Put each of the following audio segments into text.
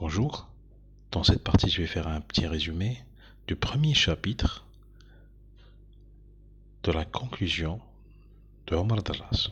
Bonjour, dans cette partie je vais faire un petit résumé du premier chapitre de la conclusion de Omar Darras.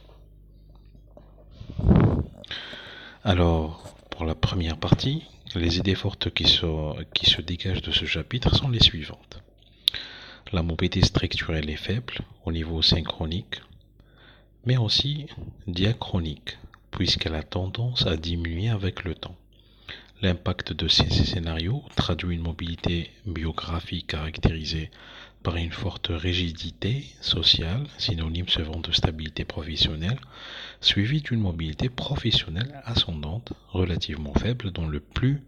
Alors, pour la première partie, les idées fortes qui se dégagent de ce chapitre sont les suivantes. La mobilité structurelle est faible au niveau synchronique, mais aussi diachronique, puisqu'elle a tendance à diminuer avec le temps. L'impact de ces scénarios traduit une mobilité biographique caractérisée par une forte rigidité sociale, synonyme servant de stabilité professionnelle, suivie d'une mobilité professionnelle ascendante relativement faible dont les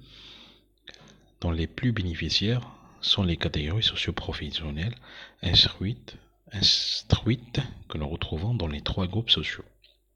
plus bénéficiaires sont les catégories socio-professionnelles instruites que nous retrouvons dans les trois groupes sociaux.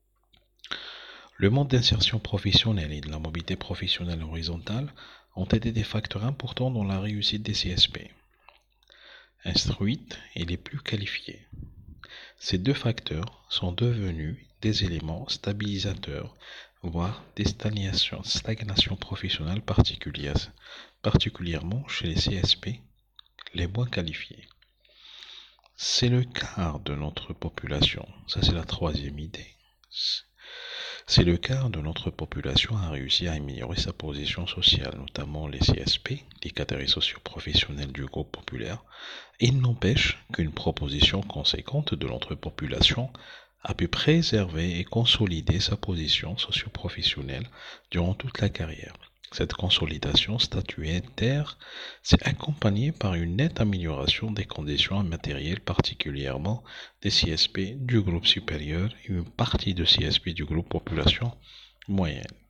Le mode d'insertion professionnelle et de la mobilité professionnelle horizontale ont été des facteurs importants dans la réussite des CSP, instruites et les plus qualifiées. Ces deux facteurs sont devenus des éléments stabilisateurs, voire des stagnations professionnelles particulièrement chez les CSP les moins qualifiés. C'est le quart de notre population, ça c'est la troisième idée. C'est le quart de notre population a réussi à améliorer sa position sociale, notamment les CSP, les catégories socio-professionnelles du groupe populaire. Il n'empêche qu'une proposition conséquente de notre population a pu préserver et consolider sa position socio-professionnelle durant toute la carrière. Cette consolidation statutaire s'est accompagnée par une nette amélioration des conditions matérielles, particulièrement des CSP du groupe supérieur et une partie de CSP du groupe population moyenne.